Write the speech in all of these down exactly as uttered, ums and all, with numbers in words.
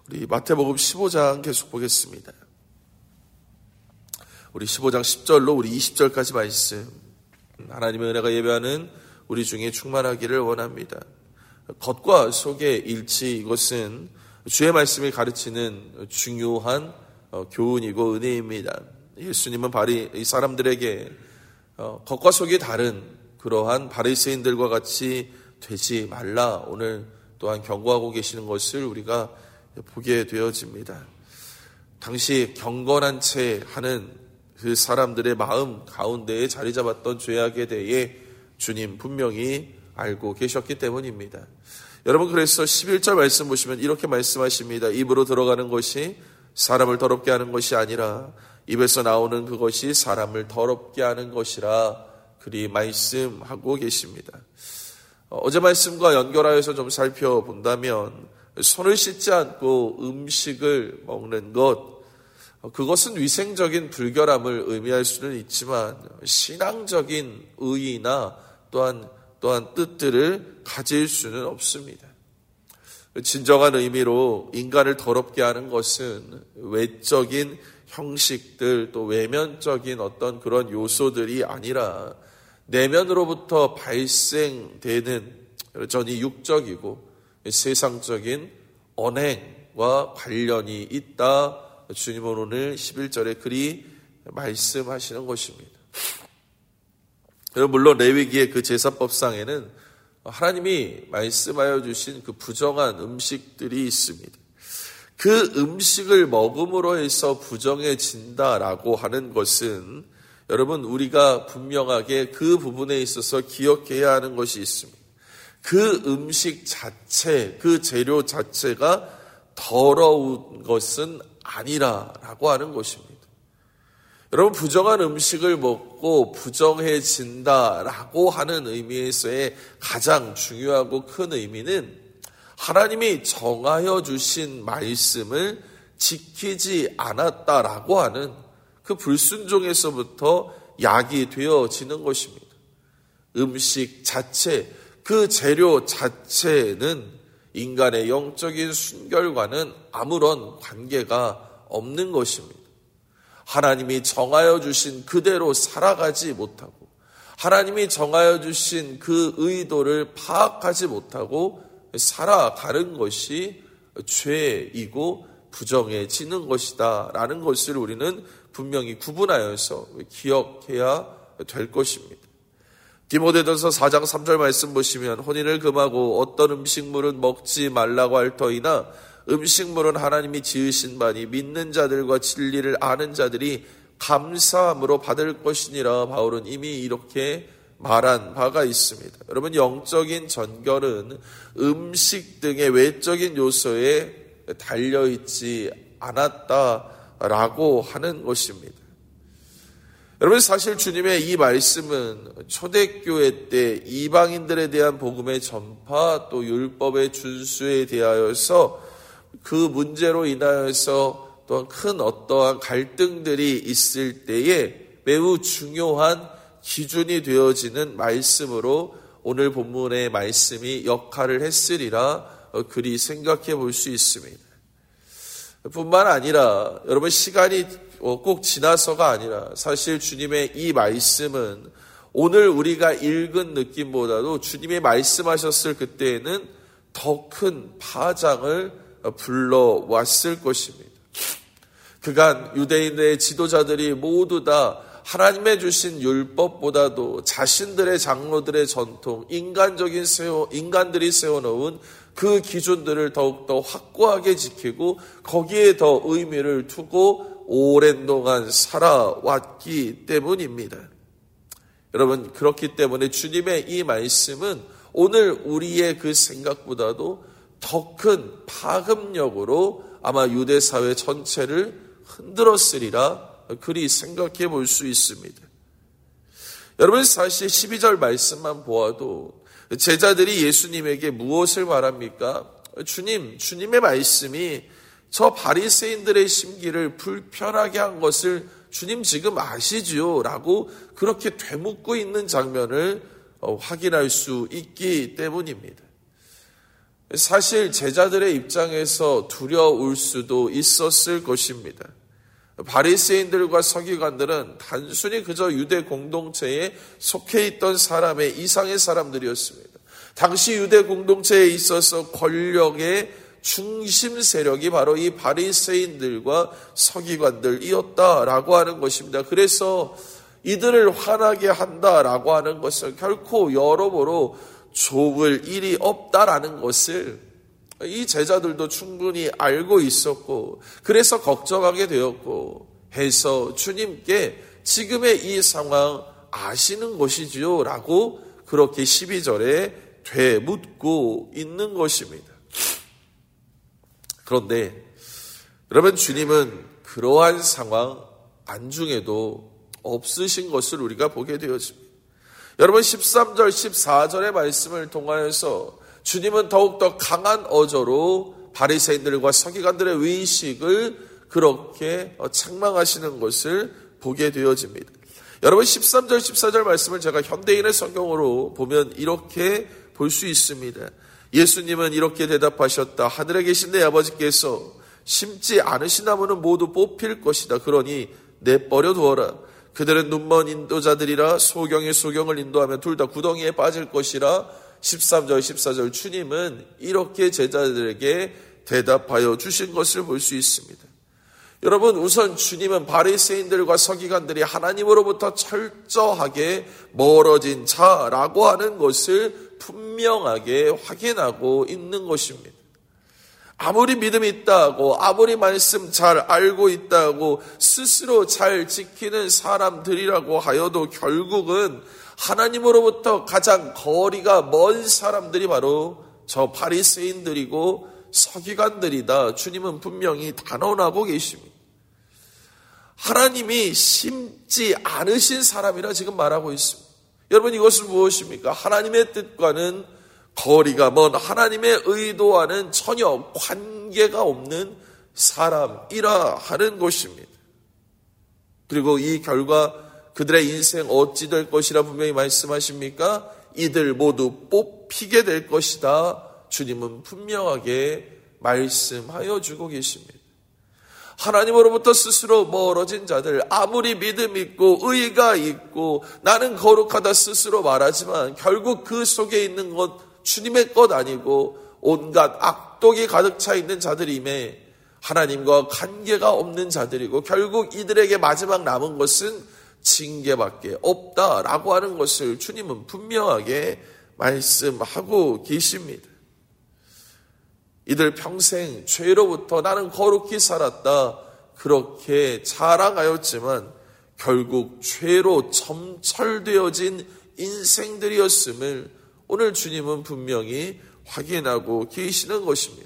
우리 마태복음 십오 장 계속 보겠습니다. 우리 십오 장 십 절로 우리 이십 절까지 말씀, 하나님의 은혜가 예배하는 우리 중에 충만하기를 원합니다. 겉과 속의 일치, 이것은 주의 말씀이 가르치는 중요한 교훈이고 은혜입니다. 예수님은 바리 이 사람들에게 겉과 속이 다른 그러한 바리새인들과 같이 되지 말라, 오늘 또한 경고하고 계시는 것을 우리가 보게 되어집니다. 당시 경건한 채 하는 그 사람들의 마음 가운데에 자리 잡았던 죄악에 대해 주님 분명히 알고 계셨기 때문입니다. 여러분, 그래서 십일 절 말씀 보시면 이렇게 말씀하십니다. 입으로 들어가는 것이 사람을 더럽게 하는 것이 아니라 입에서 나오는 그것이 사람을 더럽게 하는 것이라, 그리 말씀하고 계십니다. 어제 말씀과 연결하여서 좀 살펴본다면 손을 씻지 않고 음식을 먹는 것, 그것은 위생적인 불결함을 의미할 수는 있지만 신앙적인 의의나 또한 또한 뜻들을 가질 수는 없습니다. 진정한 의미로 인간을 더럽게 하는 것은 외적인 형식들, 또 외면적인 어떤 그런 요소들이 아니라 내면으로부터 발생되는 여전히 육적이고 세상적인 언행과 관련이 있다. 주님은 오늘 십일 절에 그리 말씀하시는 것입니다. 물론 레위기의 그 제사법상에는 하나님이 말씀하여 주신 그 부정한 음식들이 있습니다. 그 음식을 먹음으로 해서 부정해진다라고 하는 것은 여러분, 우리가 분명하게 그 부분에 있어서 기억해야 하는 것이 있습니다. 그 음식 자체, 그 재료 자체가 더러운 것은 아니라라고 하는 것입니다. 여러분, 부정한 음식을 먹고 부정해진다라고 하는 의미에서의 가장 중요하고 큰 의미는 하나님이 정하여 주신 말씀을 지키지 않았다라고 하는 그 불순종에서부터 야기되어지는 것입니다. 음식 자체, 그 재료 자체는 인간의 영적인 순결과는 아무런 관계가 없는 것입니다. 하나님이 정하여 주신 그대로 살아가지 못하고 하나님이 정하여 주신 그 의도를 파악하지 못하고 살아가는 것이 죄이고 부정해지는 것이다 라는 것을 우리는 분명히 구분하여서 기억해야 될 것입니다. 디모데전서 사 장 삼 절 말씀 보시면 혼인을 금하고 어떤 음식물은 먹지 말라고 할 터이나 음식물은 하나님이 지으신 바니 믿는 자들과 진리를 아는 자들이 감사함으로 받을 것이니라. 바울은 이미 이렇게 말한 바가 있습니다. 여러분, 영적인 전결은 음식 등의 외적인 요소에 달려있지 않았다라고 하는 것입니다. 여러분, 사실 주님의 이 말씀은 초대교회 때 이방인들에 대한 복음의 전파, 또 율법의 준수에 대하여서 그 문제로 인하여서 또한 큰 어떠한 갈등들이 있을 때에 매우 중요한 기준이 되어지는 말씀으로 오늘 본문의 말씀이 역할을 했으리라 그리 생각해 볼 수 있습니다. 뿐만 아니라 여러분, 시간이 꼭 지나서가 아니라 사실 주님의 이 말씀은 오늘 우리가 읽은 느낌보다도 주님이 말씀하셨을 그때에는 더 큰 파장을 불러왔을 것입니다. 그간 유대인의 지도자들이 모두 다 하나님의 주신 율법보다도 자신들의 장로들의 전통, 인간적인 세워, 인간들이 세워놓은 그 기준들을 더욱더 확고하게 지키고 거기에 더 의미를 두고 오랜 동안 살아왔기 때문입니다. 여러분, 그렇기 때문에 주님의 이 말씀은 오늘 우리의 그 생각보다도 더 큰 파급력으로 아마 유대 사회 전체를 흔들었으리라 그리 생각해 볼 수 있습니다. 여러분, 사실 십이 절 말씀만 보아도 제자들이 예수님에게 무엇을 말합니까? 주님, 주님의 말씀이 저 바리새인들의 심기를 불편하게 한 것을 주님 지금 아시지요? 라고 그렇게 되묻고 있는 장면을 확인할 수 있기 때문입니다. 사실 제자들의 입장에서 두려울 수도 있었을 것입니다. 바리새인들과 서기관들은 단순히 그저 유대 공동체에 속해 있던 사람의 이상의 사람들이었습니다. 당시 유대 공동체에 있어서 권력의 중심 세력이 바로 이 바리새인들과 서기관들이었다라고 하는 것입니다. 그래서 이들을 화나게 한다라고 하는 것은 결코 여러모로 좋을 일이 없다라는 것을 이 제자들도 충분히 알고 있었고, 그래서 걱정하게 되었고 해서 주님께 지금의 이 상황 아시는 것이지요 라고 그렇게 십이 절에 되묻고 있는 것입니다. 그런데 그러면 주님은 그러한 상황 안중에도 없으신 것을 우리가 보게 되어집니다. 여러분 십삼 절 십사 절의 말씀을 통하여서 주님은 더욱더 강한 어조로 바리새인들과 서기관들의 의식을 그렇게 책망하시는 것을 보게 되어집니다. 여러분 십삼 절 십사 절 말씀을 제가 현대인의 성경으로 보면 이렇게 볼 수 있습니다. 예수님은 이렇게 대답하셨다. 하늘에 계신 내 아버지께서 심지 않으신 나무는 모두 뽑힐 것이다. 그러니 내버려 두어라. 그들은 눈먼 인도자들이라 소경이 소경을 인도하면 둘 다 구덩이에 빠질 것이라. 십삼 절 십사 절 주님은 이렇게 제자들에게 대답하여 주신 것을 볼 수 있습니다. 여러분, 우선 주님은 바리새인들과 서기관들이 하나님으로부터 철저하게 멀어진 자라고 하는 것을 분명하게 확인하고 있는 것입니다. 아무리 믿음이 있다고, 아무리 말씀 잘 알고 있다고 스스로 잘 지키는 사람들이라고 하여도 결국은 하나님으로부터 가장 거리가 먼 사람들이 바로 저 바리새인들이고 서기관들이다. 주님은 분명히 단언하고 계십니다. 하나님이 심지 않으신 사람이라 지금 말하고 있습니다. 여러분, 이것은 무엇입니까? 하나님의 뜻과는 거리가 먼, 하나님의 의도와는 전혀 관계가 없는 사람이라 하는 것입니다. 그리고 이 결과 그들의 인생 어찌 될 것이라 분명히 말씀하십니까? 이들 모두 뽑히게 될 것이다. 주님은 분명하게 말씀하여 주고 계십니다. 하나님으로부터 스스로 멀어진 자들, 아무리 믿음 있고 의가 있고 나는 거룩하다 스스로 말하지만 결국 그 속에 있는 것 주님의 것 아니고 온갖 악독이 가득 차 있는 자들임에 하나님과 관계가 없는 자들이고 결국 이들에게 마지막 남은 것은 징계밖에 없다라고 하는 것을 주님은 분명하게 말씀하고 계십니다. 이들 평생 죄로부터 나는 거룩히 살았다 그렇게 자랑하였지만 결국 죄로 점철되어진 인생들이었음을 오늘 주님은 분명히 확인하고 계시는 것입니다.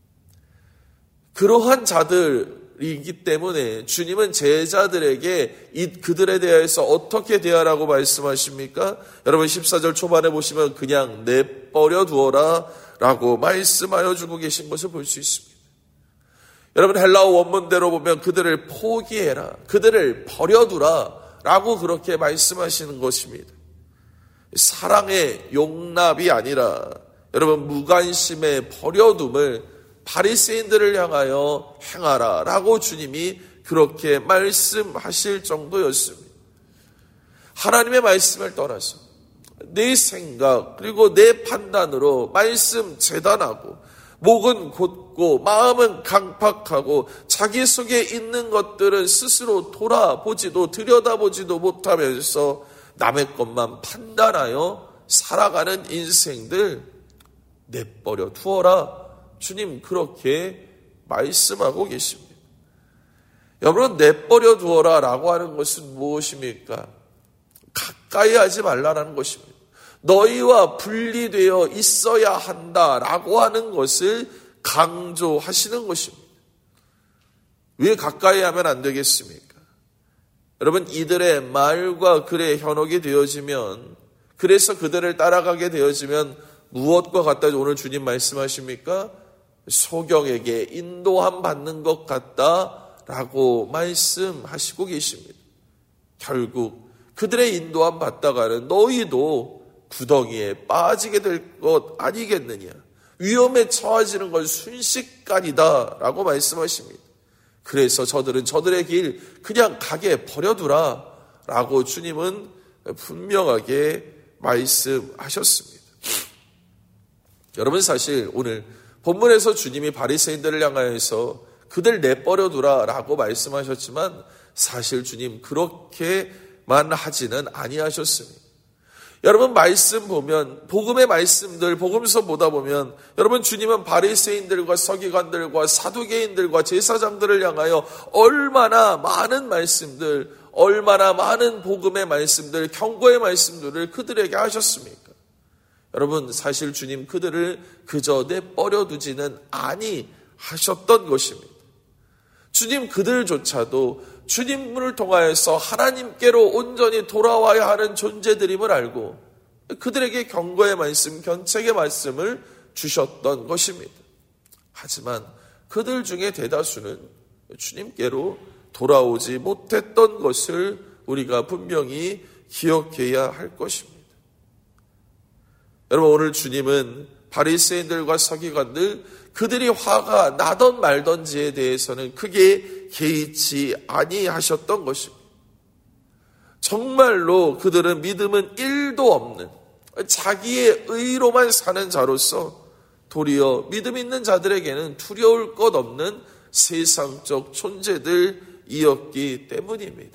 그러한 자들이기 때문에 주님은 제자들에게 이 그들에 대해서 어떻게 대하라고 말씀하십니까? 여러분 십사 절 초반에 보시면 그냥 내버려 두어라 라고 말씀하여 주고 계신 것을 볼 수 있습니다. 여러분 헬라어 원문대로 보면 그들을 포기해라, 그들을 버려두라 라고 그렇게 말씀하시는 것입니다. 사랑의 용납이 아니라 여러분 무관심의 버려둠을 바리새인들을 향하여 행하라 라고 주님이 그렇게 말씀하실 정도였습니다. 하나님의 말씀을 떠나서 내 생각 그리고 내 판단으로 말씀 재단하고 목은 곧고 마음은 강팍하고 자기 속에 있는 것들은 스스로 돌아보지도 들여다보지도 못하면서 남의 것만 판단하여 살아가는 인생들 내버려 두어라. 주님 그렇게 말씀하고 계십니다. 여러분 내버려 두어라 라고 하는 것은 무엇입니까? 가까이 하지 말라라는 것입니다. 너희와 분리되어 있어야 한다라고 하는 것을 강조하시는 것입니다. 왜 가까이 하면 안 되겠습니까? 여러분 이들의 말과 글에 현혹이 되어지면, 그래서 그들을 따라가게 되어지면 무엇과 같다 오늘 주님 말씀하십니까? 소경에게 인도함 받는 것 같다라고 말씀하시고 계십니다. 결국 그들의 인도함 받다가는 너희도 구덩이에 빠지게 될 것 아니겠느냐. 위험에 처해지는 건 순식간이다 라고 말씀하십니다. 그래서 저들은 저들의 길 그냥 가게 버려두라 라고 주님은 분명하게 말씀하셨습니다. 여러분, 사실 오늘 본문에서 주님이 바리새인들을 향하여서 그들 내버려두라 라고 말씀하셨지만 사실 주님 그렇게만 하지는 아니하셨습니다. 여러분, 말씀 보면, 복음의 말씀들, 복음서 보다 보면 여러분, 주님은 바리새인들과 서기관들과 사두개인들과 제사장들을 향하여 얼마나 많은 말씀들, 얼마나 많은 복음의 말씀들, 경고의 말씀들을 그들에게 하셨습니까? 여러분, 사실 주님 그들을 그저 내버려 두지는 아니하셨던 것입니다. 주님 그들조차도 주님을 통하여서 하나님께로 온전히 돌아와야 하는 존재들임을 알고 그들에게 경고의 말씀, 견책의 말씀을 주셨던 것입니다. 하지만 그들 중에 대다수는 주님께로 돌아오지 못했던 것을 우리가 분명히 기억해야 할 것입니다. 여러분, 오늘 주님은 바리새인들과 서기관들, 그들이 화가 나던 말던지에 대해서는 크게 개의치 아니하셨던 것입니다. 정말로 그들은 믿음은 일도 없는 자기의 의로만 사는 자로서 도리어 믿음 있는 자들에게는 두려울 것 없는 세상적 존재들이었기 때문입니다.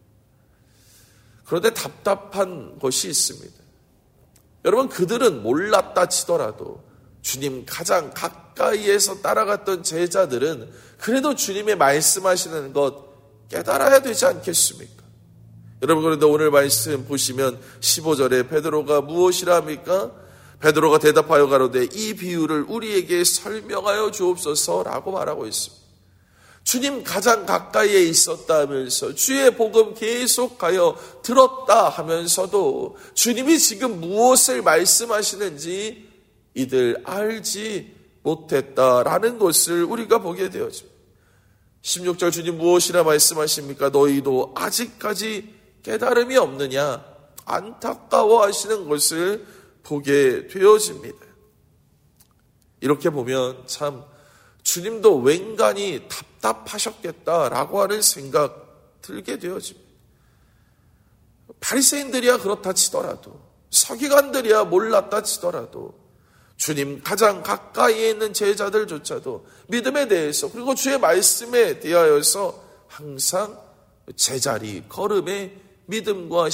그런데 답답한 것이 있습니다. 여러분, 그들은 몰랐다 치더라도 주님 가장 가까이에서 따라갔던 제자들은 그래도 주님의 말씀하시는 것 깨달아야 되지 않겠습니까? 여러분, 그런데 오늘 말씀 보시면 십오 절에 베드로가 무엇이라 합니까? 베드로가 대답하여 가로되 이 비유를 우리에게 설명하여 주옵소서라고 말하고 있습니다. 주님 가장 가까이에 있었다 하면서 주의 복음 계속하여 들었다 하면서도 주님이 지금 무엇을 말씀하시는지 이들 알지 못했다라는 것을 우리가 보게 되어집니다. 십육 절 주님 무엇이라 말씀하십니까? 너희도 아직까지 깨달음이 없느냐? 안타까워하시는 것을 보게 되어집니다. 이렇게 보면 참 주님도 웬간히 답답하셨겠다라고 하는 생각 들게 되어집니다. 바리새인들이야 그렇다 치더라도, 서기관들이야 몰랐다 치더라도 주님 가장 가까이에 있는 제자들조차도 믿음에 대해서 그리고 주의 말씀에 대하여서 항상 제자리 걸음의 믿음과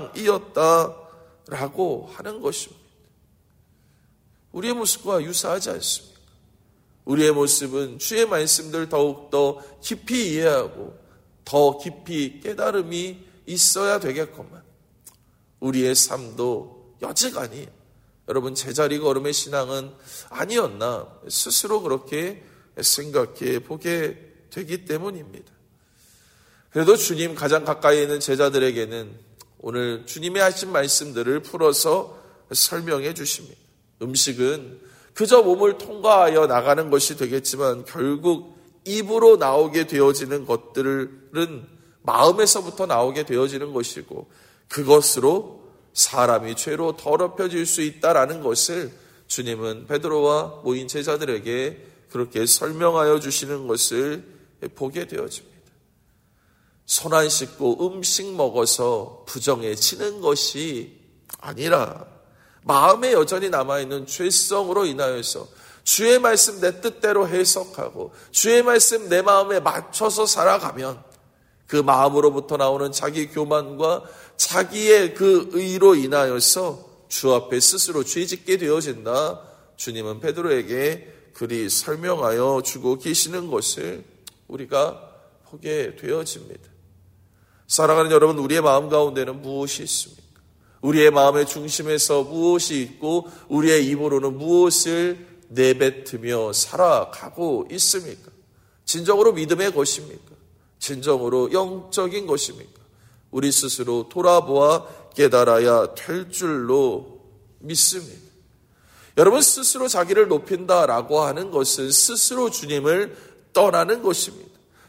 신앙이었다라고 하는 것입니다. 우리의 모습과 유사하지 않습니까? 우리의 모습은 주의 말씀들 더욱더 깊이 이해하고 더 깊이 깨달음이 있어야 되겠구만. 우리의 삶도 여지간히 여러분 제자리 걸음의 신앙은 아니었나 스스로 그렇게 생각해 보게 되기 때문입니다. 그래도 주님 가장 가까이 있는 제자들에게는 오늘 주님의 하신 말씀들을 풀어서 설명해 주십니다. 음식은 그저 몸을 통과하여 나가는 것이 되겠지만 결국 입으로 나오게 되어지는 것들은 마음에서부터 나오게 되어지는 것이고 그것으로 사람이 죄로 더럽혀질 수 있다라는 것을 주님은 베드로와 모인 제자들에게 그렇게 설명하여 주시는 것을 보게 되어집니다. 손 안 씻고 음식 먹어서 부정해지는 것이 아니라 마음에 여전히 남아있는 죄성으로 인하여서 주의 말씀 내 뜻대로 해석하고 주의 말씀 내 마음에 맞춰서 살아가면 그 마음으로부터 나오는 자기 교만과 자기의 그 의로 인하여서 주 앞에 스스로 죄짓게 되어진다. 주님은 베드로에게 그리 설명하여 주고 계시는 것을 우리가 보게 되어집니다. 사랑하는 여러분, 우리의 마음 가운데는 무엇이 있습니까? 우리의 마음의 중심에서 무엇이 있고 우리의 입으로는 무엇을 내뱉으며 살아가고 있습니까? 진정으로 믿음의 것입니까? 진정으로 영적인 것입니까? 우리 스스로 돌아보아 깨달아야 될 줄로 믿습니다. 여러분, 스스로 자기를 높인다라고 하는 것은 스스로 주님을 떠나는 것입니다.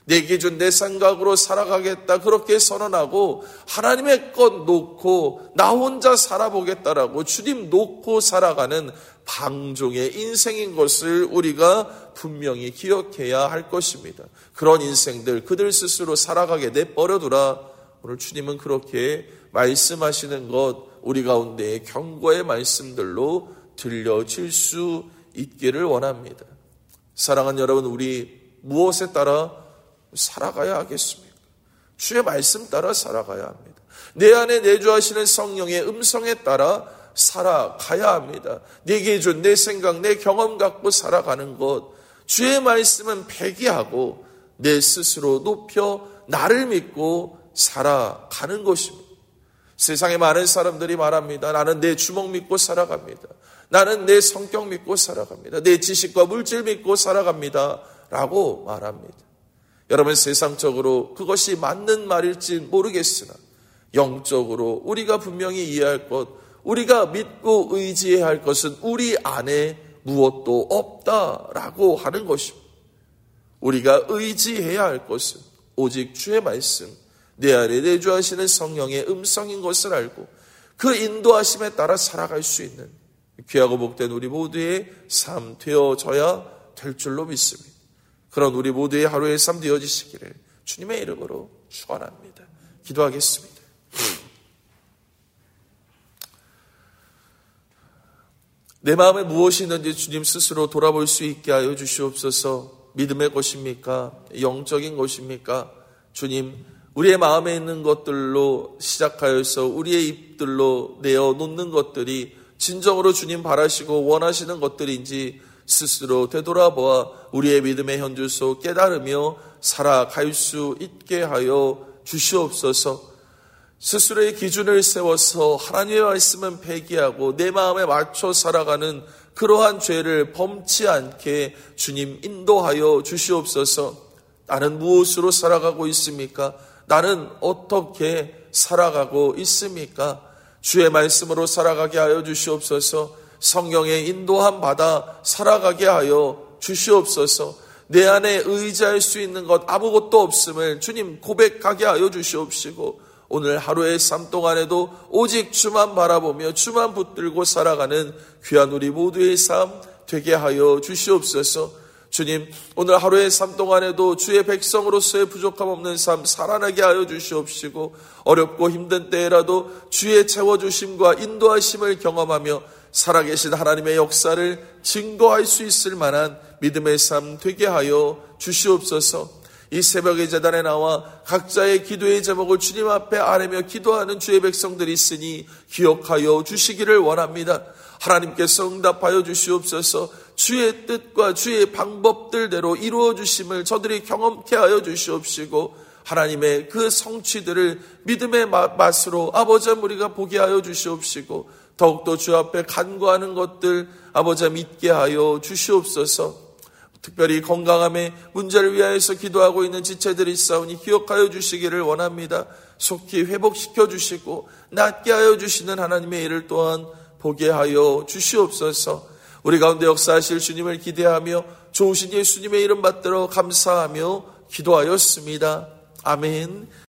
내게 준 내 생각으로 살아가겠다 그렇게 선언하고 하나님의 것 놓고 나 혼자 살아보겠다라고 주님 놓고 살아가는 방종의 인생인 것을 우리가 분명히 기억해야 할 것입니다. 그런 인생들 그들 스스로 살아가게 내버려두라. 오늘 주님은 그렇게 말씀하시는 것 우리 가운데 경고의 말씀들로 들려질 수 있기를 원합니다. 사랑하는 여러분, 우리 무엇에 따라 살아가야 하겠습니까? 주의 말씀 따라 살아가야 합니다. 내 안에 내주하시는 성령의 음성에 따라 살아가야 합니다. 내게 준 내 생각, 내 경험 갖고 살아가는 것, 주의 말씀은 폐기하고 내 스스로 높여 나를 믿고 살아가는 것입니다. 세상에 많은 사람들이 말합니다. 나는 내 주먹 믿고 살아갑니다. 나는 내 성격 믿고 살아갑니다. 내 지식과 물질 믿고 살아갑니다. 라고 말합니다. 여러분, 세상적으로 그것이 맞는 말일지 모르겠으나 영적으로 우리가 분명히 이해할 것, 우리가 믿고 의지해야 할 것은 우리 안에 무엇도 없다라고 하는 것입니다. 우리가 의지해야 할 것은 오직 주의 말씀, 내 안에 내주하시는 성령의 음성인 것을 알고 그 인도하심에 따라 살아갈 수 있는 귀하고 복된 우리 모두의 삶 되어져야 될 줄로 믿습니다. 그런 우리 모두의 하루의 삶 되어지시기를 주님의 이름으로 축원합니다. 기도하겠습니다. 내 마음에 무엇이 있는지 주님 스스로 돌아볼 수 있게 하여 주시옵소서. 믿음의 것입니까? 영적인 것입니까? 주님, 우리의 마음에 있는 것들로 시작하여서 우리의 입들로 내어놓는 것들이 진정으로 주님 바라시고 원하시는 것들인지 스스로 되돌아보아 우리의 믿음의 현주소 깨달으며 살아갈 수 있게 하여 주시옵소서. 스스로의 기준을 세워서 하나님의 말씀은 폐기하고 내 마음에 맞춰 살아가는 그러한 죄를 범치 않게 주님 인도하여 주시옵소서. 나는 무엇으로 살아가고 있습니까? 나는 어떻게 살아가고 있습니까? 주의 말씀으로 살아가게 하여 주시옵소서. 성령의 인도함 받아 살아가게 하여 주시옵소서. 내 안에 의지할 수 있는 것 아무것도 없음을 주님 고백하게 하여 주시옵시고 오늘 하루의 삶 동안에도 오직 주만 바라보며 주만 붙들고 살아가는 귀한 우리 모두의 삶 되게 하여 주시옵소서. 주님, 오늘 하루의 삶 동안에도 주의 백성으로서의 부족함 없는 삶 살아나게 하여 주시옵시고 어렵고 힘든 때에라도 주의 채워주심과 인도하심을 경험하며 살아계신 하나님의 역사를 증거할 수 있을 만한 믿음의 삶 되게 하여 주시옵소서. 이 새벽의 제단에 나와 각자의 기도의 제목을 주님 앞에 아뢰며 기도하는 주의 백성들이 있으니 기억하여 주시기를 원합니다. 하나님께서 응답하여 주시옵소서. 주의 뜻과 주의 방법들대로 이루어 주심을 저들이 경험케 하여 주시옵시고 하나님의 그 성취들을 믿음의 맛으로 아버지 우리가 보게 하여 주시옵시고 더욱더 주 앞에 간구하는 것들 아버지 믿게 하여 주시옵소서. 특별히 건강함의 문제를 위하여서 기도하고 있는 지체들이 있사오니 기억하여 주시기를 원합니다. 속히 회복시켜 주시고 낫게 하여 주시는 하나님의 일을 또한 보게 하여 주시옵소서. 우리 가운데 역사하실 주님을 기대하며 좋으신 예수님의 이름 받들어 감사하며 기도하였습니다. 아멘.